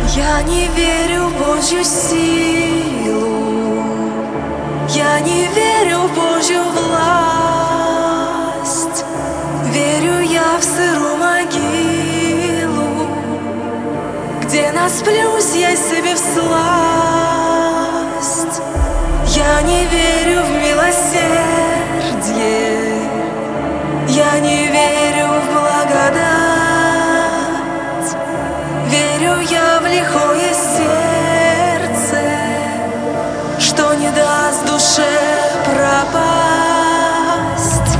Я не верю в Божью силу, я не верю в Божью власть. Верю я в сырую могилу, где насплюсь я себе всласть. Я не верю в милосердие, я не верю в благодать. Верю я в лихое сердце, что не даст душе пропасть.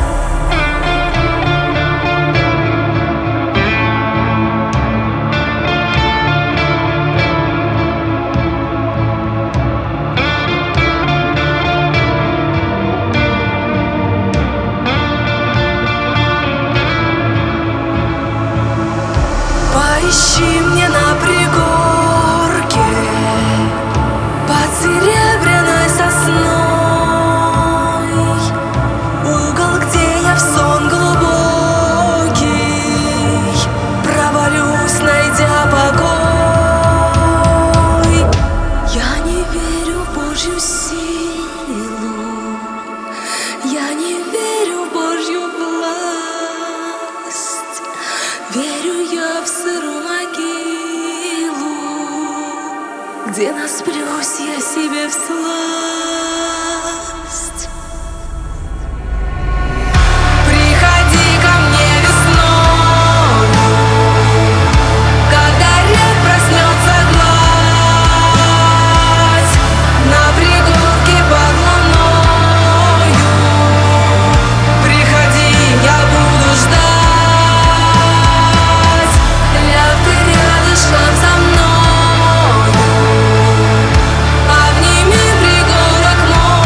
Поищи мне на пригорке под серебряной сосной угол, где я в сон глубокий провалюсь, найдя покой. Я не верю в Божью силу, я не верю в Божью власть. Верю я в сырую могилу, где насплюсь я себе всласть. Приходи ко мне весною, когда рек проснется гладь на пригорке под луною. Приходи, я буду ждать. Ляг ты рядышком со мною, обними пригорок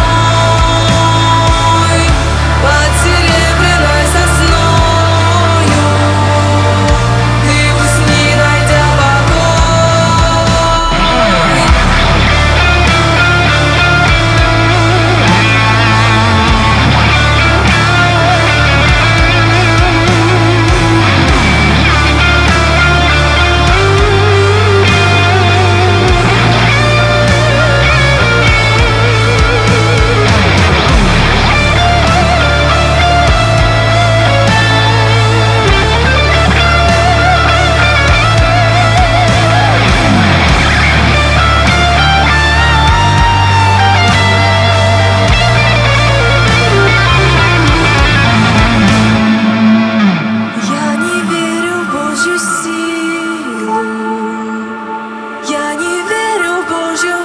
мой под серебряной сосною. Ты усни, найдя покой. Я не верю в Божью силу, я не верю в Божью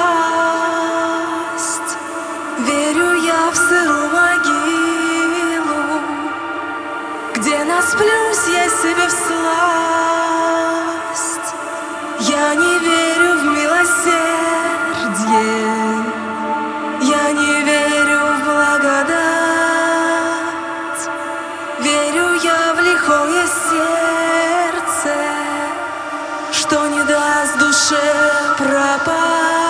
власть. Верю я в сырую могилу, где насплюсь я себе всласть. Я не верю в милосердие, я не верю в благодать. Верю я в лихое сердце, что не даст душе пропасть.